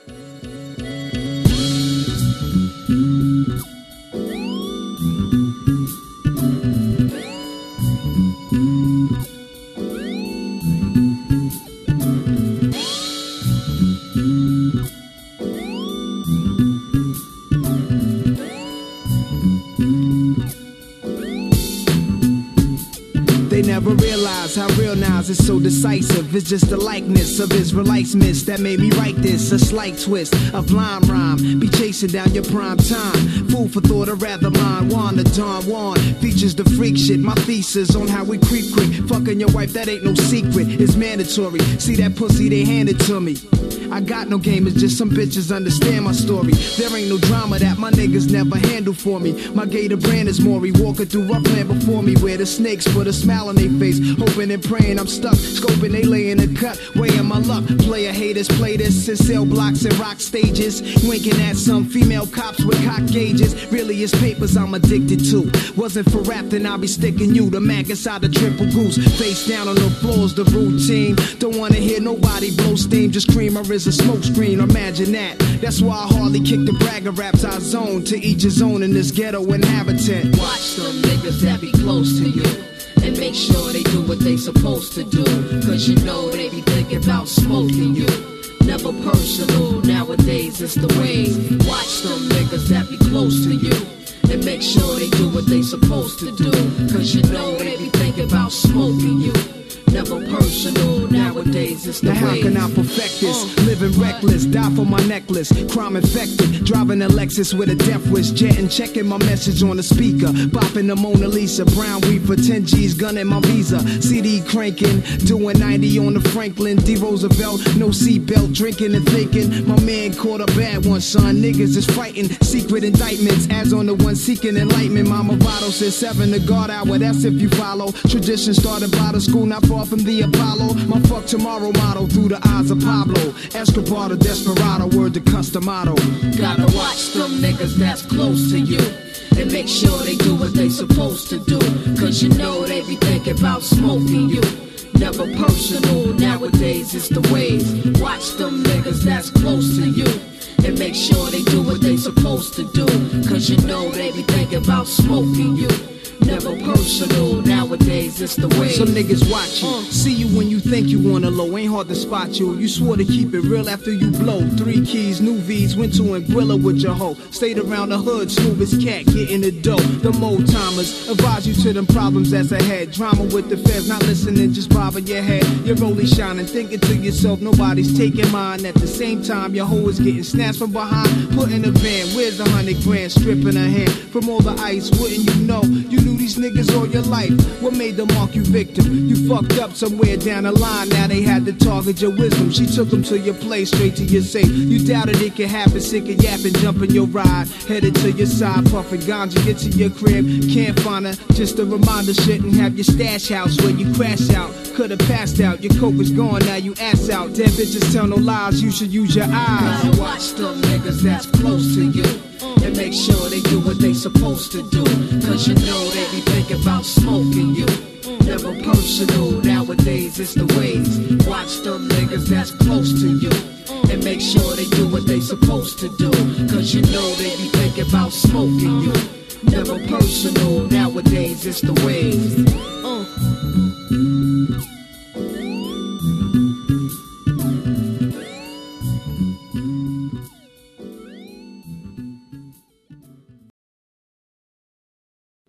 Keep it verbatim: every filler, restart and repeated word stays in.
They never realize how real Nas is so decisive. It's just the likeness of Israelites miss that made me write this. A slight twist of line rhyme. Be chasing down your prime time. Fool for thought or rather mine. Juan the Don Juan features the freak shit. My thesis on how we creep quick. Fucking your wife, that ain't no secret. It's mandatory. See that pussy, they handed to me. I got no game, it's just some bitches understand my story. There ain't no drama that my niggas never handle for me. My gator brand is Maury, walking through rough land before me, where the snakes put a smile on their face, hoping and praying I'm stuck, scoping they lay in the cut, weighing my luck. Player haters play this in cell blocks and rock stages, winking at some female cops with cock gauges. Really it's papers I'm addicted to. Wasn't for rap, then I'll be sticking you. The Mac inside the triple goose, face down on the floor's the routine. Don't wanna hear nobody blow steam, just cream or is a smoke screen, imagine that. That's why I hardly kick the bragger raps. I zone to each his own in this ghetto inhabitant. Watch them niggas that be close to you and make sure they do what they supposed to do, cause you know they be thinking about smoking you. Never personal, nowadays it's the way. Watch them niggas that be close to you and make sure they do what they supposed to do, cause you know they be thinking about smoking you. Never personal, nowadays it's the now way. How can I perfect this? Uh, Living reckless, die for my necklace. Crime infected, driving a Lexus with a death wish. Jetting, checking my message on the speaker. Bopping the Mona Lisa, brown weed for ten G's, gunning my visa. C D cranking, doing ninety on the Franklin D. Roosevelt. No seatbelt, drinking and thinking. My man caught a bad one, son. Niggas is fighting, secret indictments. As on the one seeking enlightenment. Mama Votto said seven to guard hour, that's if you follow. Tradition started by the school, not far from the Apollo. My fuck tomorrow motto through the eyes of Pablo Escobar, the desperado, word to Customato. Gotta watch them niggas that's close to you and make sure they do what they supposed to do, cause you know they be thinking about smoking you. Never personal, nowadays it's the ways. Watch them niggas that's close to you and make sure they do what they supposed to do, cause you know they be thinking about smoking you. Never personal, nowadays it's the way. Some niggas watch you, uh. see you when you think you wanna low. Ain't hard to spot you. You swore to keep it real after you blow. Three keys, new V's, went to Anguilla with your hoe. Stayed around the hood, smooth as cat, getting the dough. The mo timers advise you to them problems that's ahead. Drama with the feds, not listening, just bobbing your head. You're only shining, thinking to yourself, nobody's taking mine. At the same time, your hoe is getting snatched from behind. Put in a van, where's the hundred grand? Stripping her hand from all the ice, wouldn't you know? You knew these niggas all your life. What made them mark you victim? You fucked up somewhere down the line. Now they had to target your wisdom. She took them to your place, straight to your safe. You doubted it could happen, sick of yapping, jumping your ride. Headed to your side, puffing ganja, get to your crib. Can't find her, just a reminder. Shouldn't have your stash house where you crash out. Could've passed out, your coke is gone, now you ass out. Dead bitches tell no lies, you should use your eyes. Gotta watch them niggas that's close to you and make sure they do what they supposed to do, cause you know they be thinking about smoking you. Never personal, nowadays it's the ways. Watch them niggas that's close to you and make sure they do what they supposed to do, cause you know they be thinking about smoking you. Never personal, nowadays it's the